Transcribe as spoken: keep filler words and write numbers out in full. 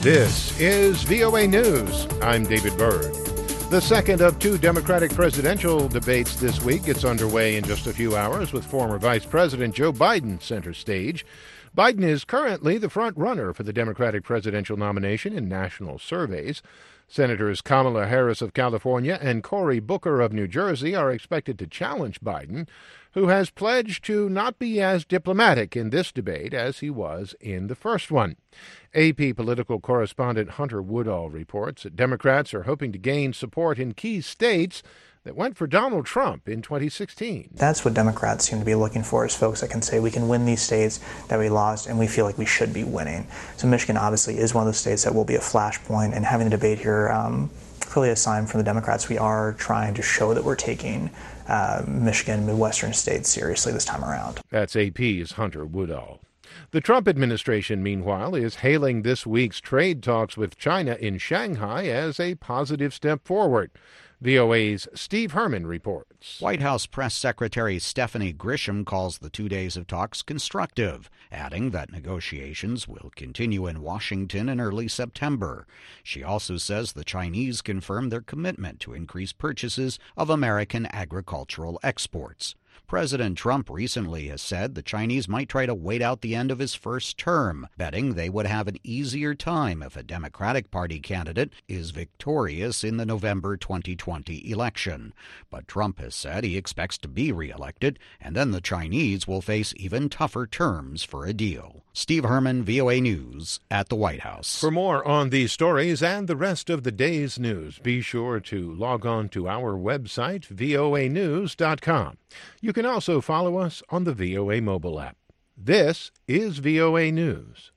This is V O A News. I'm David Byrd. The second of two Democratic presidential debates this week gets underway in just a few hours with former Vice President Joe Biden center stage. Biden is currently the front runner for the Democratic presidential nomination in national surveys. Senators Kamala Harris of California and Cory Booker of New Jersey are expected to challenge Biden, who has pledged to not be as diplomatic in this debate as he was in the first one. A P political correspondent Hunter Woodall reports that Democrats are hoping to gain support in key states that went for Donald Trump in twenty sixteen. That's what Democrats seem to be looking for, is folks that can say we can win these states that we lost and we feel like we should be winning. So Michigan obviously is one of those states that will be a flashpoint, and having the debate here, um, clearly a sign from the Democrats we are trying to show that we're taking uh, Michigan, Midwestern states seriously this time around. That's A P's Hunter Woodall. The Trump administration, meanwhile, is hailing this week's trade talks with China in Shanghai as a positive step forward. V O A's Steve Herman reports. White House Press Secretary Stephanie Grisham calls the two days of talks constructive, adding that negotiations will continue in Washington in early September. She also says the Chinese confirmed their commitment to increase purchases of American agricultural exports. President Trump recently has said the Chinese might try to wait out the end of his first term, betting they would have an easier time if a Democratic Party candidate is victorious in the November twenty twenty election. But Trump has said he expects to be reelected, and then the Chinese will face even tougher terms for a deal. Steve Herman, V O A News, at the White House. For more on these stories and the rest of the day's news, be sure to log on to our website, V O A news dot com. You can also follow us on the V O A mobile app. This is V O A News.